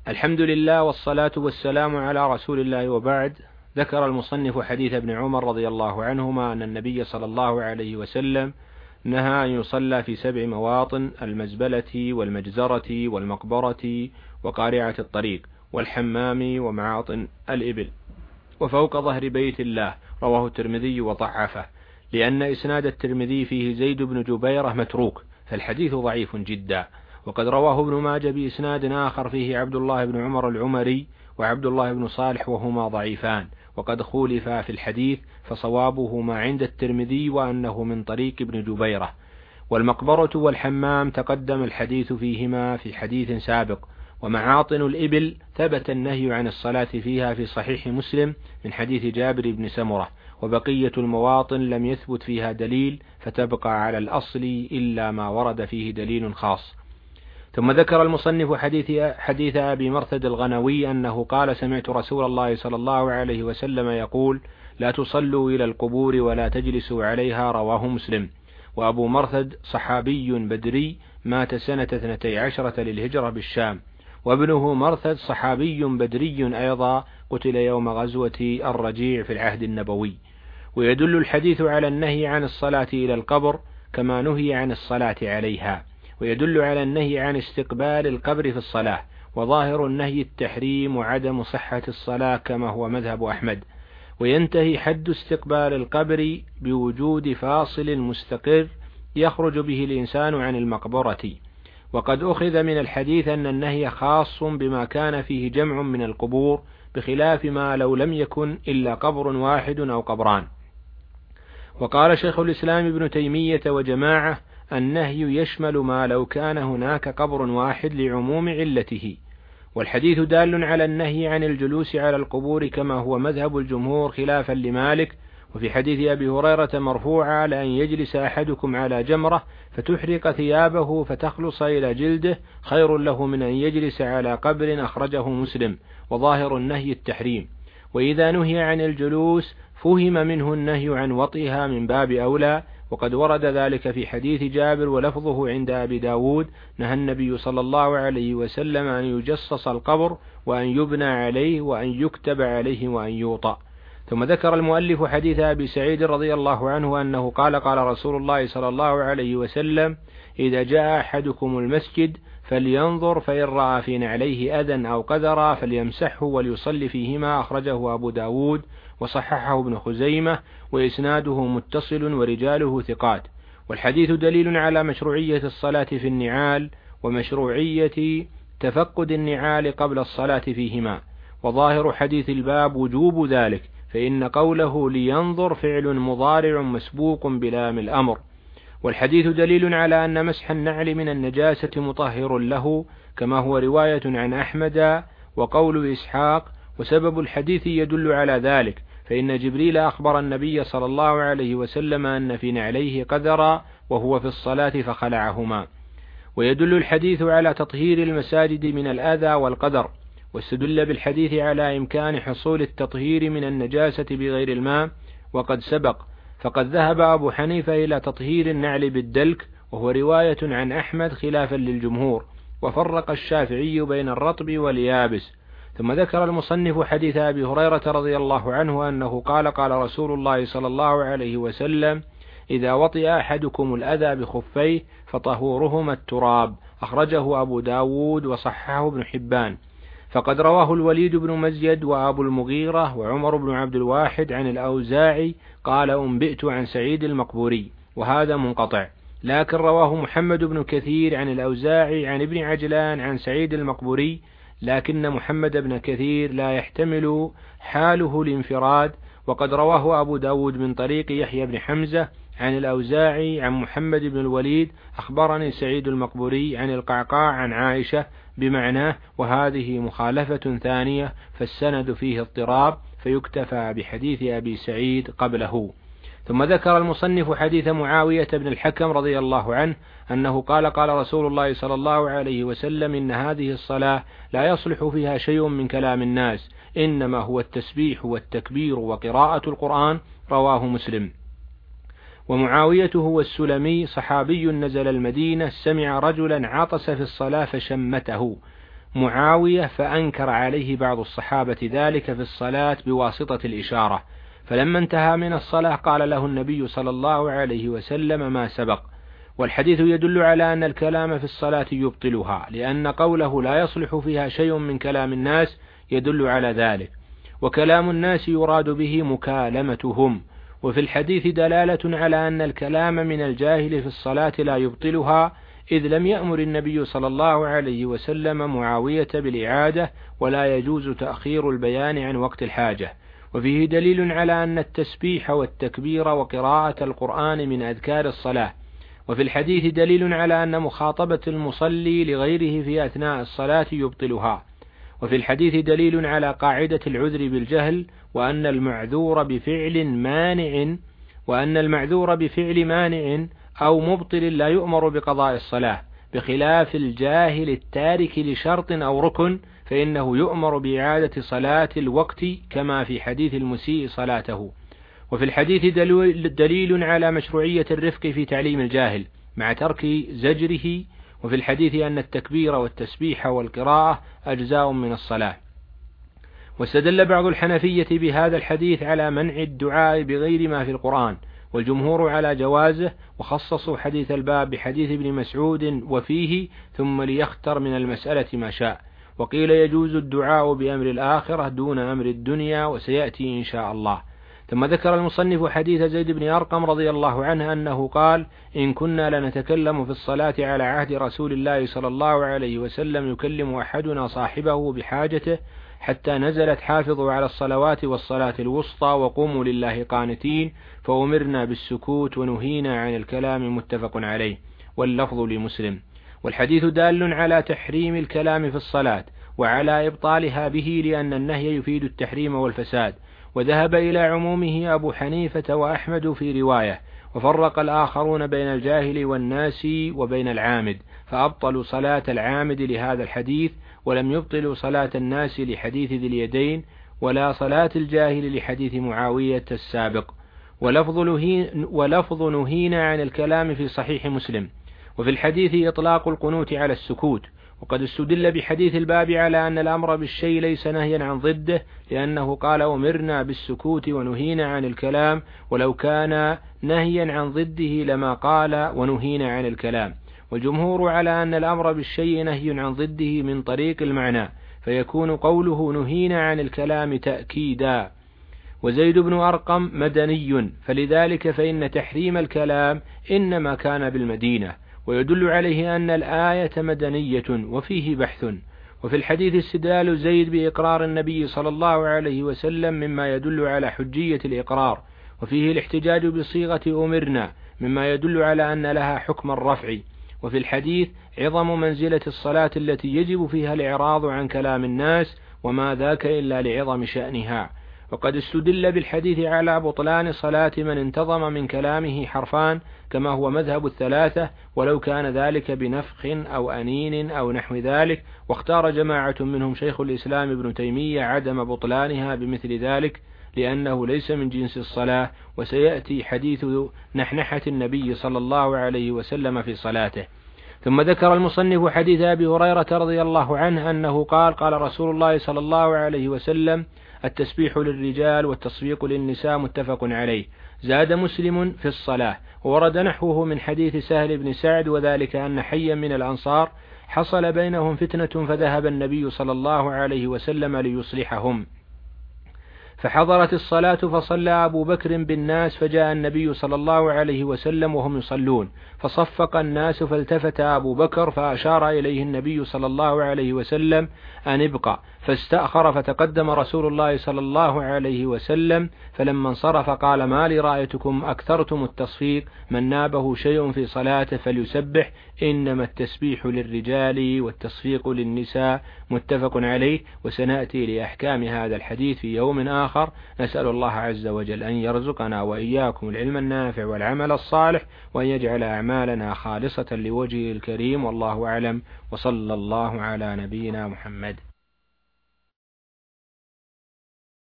الحمد لله والصلاة والسلام على رسول الله، وبعد. ذكر المصنف حديث ابن عمر رضي الله عنهما أن النبي صلى الله عليه وسلم نهى أن يصلى في 7 مواطن: المزبلة والمجزرة والمقبرة وقارعة الطريق والحمام ومعاطن الإبل وفوق ظهر بيت الله. رواه الترمذي وضعفه لأن إسناد الترمذي فيه زيد بن جبيرة متروك، فالحديث ضعيف جدا. وقد رواه ابن ماجه بإسناد آخر فيه عبد الله بن عمر العمري وعبد الله بن صالح، وهما ضعيفان، وقد خولفا في الحديث، فصوابه ما عند الترمذي وأنه من طريق ابن جبيرة. والمقبرة والحمام تقدم الحديث فيهما في حديث سابق. ومعاطن الإبل ثبت النهي عن الصلاة فيها في صحيح مسلم من حديث جابر بن سمرة، وبقية المواطن لم يثبت فيها دليل، فتبقى على الأصل إلا ما ورد فيه دليل خاص. ثم ذكر المصنف حديث أبي مرثد الغنوي أنه قال: سمعت رسول الله صلى الله عليه وسلم يقول: لا تصلوا إلى القبور ولا تجلسوا عليها. رواه مسلم. وأبو مرثد صحابي بدري مات سنة 12 للهجرة بالشام، وابنه مرثد صحابي بدري أيضا قتل يوم غزوة الرجيع في العهد النبوي. ويدل الحديث على النهي عن الصلاة إلى القبر كما نهي عن الصلاة عليها، ويدل على النهي عن استقبال القبر في الصلاة، وظاهر النهي التحريم وعدم صحة الصلاة كما هو مذهب أحمد. وينتهي حد استقبال القبر بوجود فاصل مستقر يخرج به الإنسان عن المقبرة. وقد أخذ من الحديث أن النهي خاص بما كان فيه جمع من القبور، بخلاف ما لو لم يكن إلا قبر واحد أو قبران. وقال شيخ الإسلام ابن تيمية وجماعة: النهي يشمل ما لو كان هناك قبر واحد لعموم علته. والحديث دال على النهي عن الجلوس على القبور كما هو مذهب الجمهور خلافا لمالك. وفي حديث أبي هريرة مرفوعا: لأن يجلس أحدكم على جمرة فتحرق ثيابه فتخلص إلى جلده خير له من أن يجلس على قبر. أخرجه مسلم. وظاهر النهي التحريم. وإذا نهي عن الجلوس فهم منه النهي عن وطئها من باب أولى، وقد ورد ذلك في حديث جابر ولفظه عند أبي داود: نهى النبي صلى الله عليه وسلم أن يجصص القبر وأن يبنى عليه وأن يكتب عليه وأن يوطأ. ثم ذكر المؤلف حديث أبي سعيد رضي الله عنه أنه قال: قال رسول الله صلى الله عليه وسلم: إذا جاء أحدكم المسجد فلينظر، فإن رأى في نعليه أذى أو قذرا فليمسحه وليصلي فيهما. أخرجه أبو داود وصححه ابن خزيمة، وإسناده متصل ورجاله ثقات. والحديث دليل على مشروعية الصلاة في النعال ومشروعية تفقد النعال قبل الصلاة فيهما. وظاهر حديث الباب وجوب ذلك، فإن قوله لينظر فعل مضارع مسبوق بلام الأمر. والحديث دليل على أن مسح النعل من النجاسة مطهر له، كما هو رواية عن أحمد وقول إسحاق. وسبب الحديث يدل على ذلك، فإن جبريل أخبر النبي صلى الله عليه وسلم أن في نعليه قذرا وهو في الصلاة فخلعهما. ويدل الحديث على تطهير المساجد من الأذى والقدر. واستدل بالحديث على إمكان حصول التطهير من النجاسة بغير الماء، وقد سبق. فقد ذهب أبو حنيفة إلى تطهير النعل بالدلك، وهو رواية عن أحمد خلافا للجمهور. وفرق الشافعي بين الرطب واليابس. ثم ذكر المصنف حديث أبي هريرة رضي الله عنه أنه قال: قال رسول الله صلى الله عليه وسلم: إذا وطئ أحدكم الأذى بخفيه فطهورهما التراب. أخرجه أبو داود وصححه ابن حبان. فقد رواه الوليد بن مزيد وأبو المغيرة وعمر بن عبد الواحد عن الأوزاعي قال: أنبئت عن سعيد المقبوري، وهذا منقطع. لكن رواه محمد بن كثير عن الأوزاعي عن ابن عجلان عن سعيد المقبوري، لكن محمد بن كثير لا يحتمل حاله الانفراد. وقد رواه أبو داود من طريق يحيى بن حمزة عن الأوزاعي عن محمد بن الوليد: أخبرني سعيد المقبوري عن القعقاع عن عائشة بمعناه، وهذه مخالفة ثانية، فالسند فيه اضطراب، فيكتفى بحديث أبي سعيد قبله. ثم ذكر المصنف حديث معاوية بن الحكم رضي الله عنه أنه قال: قال رسول الله صلى الله عليه وسلم: إن هذه الصلاة لا يصلح فيها شيء من كلام الناس، إنما هو التسبيح والتكبير وقراءة القرآن. رواه مسلم. ومعاوية هو السلمي، صحابي نزل المدينة، سمع رجلا عطس في الصلاة فشمته، معاوية فأنكر عليه بعض الصحابة ذلك في الصلاة بواسطة الإشارة، فلما انتهى من الصلاة قال له النبي صلى الله عليه وسلم ما سبق. والحديث يدل على أن الكلام في الصلاة يبطلها، لأن قوله لا يصلح فيها شيء من كلام الناس يدل على ذلك، وكلام الناس يراد به مكالمتهم. وفي الحديث دلالة على أن الكلام من الجاهل في الصلاة لا يبطلها، إذ لم يأمر النبي صلى الله عليه وسلم معاوية بالإعادة، ولا يجوز تأخير البيان عن وقت الحاجة. وفيه دليل على أن التسبيح والتكبير وقراءة القرآن من أذكار الصلاة. وفي الحديث دليل على أن مخاطبة المصلي لغيره في أثناء الصلاة يبطلها. وفي الحديث دليل على قاعدة العذر بالجهل، وأن المعذور بفعل مانع أو مبطل لا يؤمر بقضاء الصلاة، بخلاف الجاهل التارك لشرط أو ركن فإنه يؤمر بإعادة صلاة الوقت، كما في حديث المسيء صلاته. وفي الحديث دليل على مشروعية الرفق في تعليم الجاهل مع ترك زجره. وفي الحديث أن التكبير والتسبيح والقراءة أجزاء من الصلاة. واستدل بعض الحنفية بهذا الحديث على منع الدعاء بغير ما في القرآن، والجمهور على جوازه، وخصصوا حديث الباب بحديث ابن مسعود وفيه ثم ليختر من المسألة ما شاء. وقيل يجوز الدعاء بأمر الآخرة دون أمر الدنيا، وسيأتي إن شاء الله. ثم ذكر المصنف حديث زيد بن أرقم رضي الله عنه أنه قال: إن كنا لنتكلم في الصلاة على عهد رسول الله صلى الله عليه وسلم يكلم أحدنا صاحبه بحاجته حتى نزلت حافظوا على الصلوات والصلاة الوسطى وقوموا لله قانتين، فأمرنا بالسكوت ونهينا عن الكلام، متفق عليه، واللفظ لمسلم. والحديث دال على تحريم الكلام في الصلاة وعلى إبطالها به، لأن النهي يفيد التحريم والفساد. وذهب إلى عمومه أبو حنيفة وأحمد في رواية، وفرق الآخرون بين الجاهل والناس وبين العامد، فأبطلوا صلاة العامد لهذا الحديث، ولم يبطلوا صلاة الناس لحديث ذي اليدين، ولا صلاة الجاهل لحديث معاوية السابق. ولفظ نهينا عن الكلام في صحيح مسلم. وفي الحديث إطلاق القنوت على السكوت. وقد استدل بحديث الباب على أن الأمر بالشيء ليس نهيا عن ضده، لأنه قال: أمرنا بالسكوت ونهينا عن الكلام، ولو كان نهيا عن ضده لما قال ونهينا عن الكلام. والجمهور على أن الأمر بالشيء نهي عن ضده من طريق المعنى، فيكون قوله نهينا عن الكلام تأكيدا. وزيد بن أرقم مدني، فلذلك فإن تحريم الكلام إنما كان بالمدينة، ويدل عليه أن الآية مدنية وفيه بحث. وفي الحديث استدلال زيد بإقرار النبي صلى الله عليه وسلم مما يدل على حجية الإقرار، وفيه الاحتجاج بصيغة أمرنا مما يدل على أن لها حكم الرفع. وفي الحديث عظم منزلة الصلاة التي يجب فيها الإعراض عن كلام الناس، وما ذاك إلا لعظم شأنها. وقد استدل بالحديث على بطلان صلاة من انتظم من كلامه حرفان، كما هو مذهب الثلاثة، ولو كان ذلك بنفخ أو أنين أو نحو ذلك. واختار جماعة منهم شيخ الإسلام ابن تيمية عدم بطلانها بمثل ذلك، لأنه ليس من جنس الصلاة. وسيأتي حديث نحنحة النبي صلى الله عليه وسلم في صلاته. ثم ذكر المصنف حديث أبي هريرة رضي الله عنه أنه قال: قال رسول الله صلى الله عليه وسلم: التسبيح للرجال والتصفيق للنساء، متفق عليه. زاد مسلم في الصلاة. وورد نحوه من حديث سهل بن سعد، وذلك أن حيا من الأنصار حصل بينهم فتنة، فذهب النبي صلى الله عليه وسلم ليصلحهم، فحضرت الصلاة فصلى أبو بكر بالناس، فجاء النبي صلى الله عليه وسلم وهم يصلون، فصفق الناس، فالتفت أبو بكر فأشار إليه النبي صلى الله عليه وسلم أن ابقى، فاستأخر، فتقدم رسول الله صلى الله عليه وسلم، فلما انصرف قال: ما لي رأيتكم أكثرتم التصفيق، من نابه شيء في صلاته فليسبح، إنما التسبيح للرجال والتصفيق للنساء، متفق عليه. وسنأتي لأحكام هذا الحديث في يوم آخر. نسأل الله عز وجل أن يرزقنا وإياكم العلم النافع والعمل الصالح، وأن يجعل أعمالنا خالصة لوجهه الكريم، والله أعلم، وصلى الله على نبينا محمد.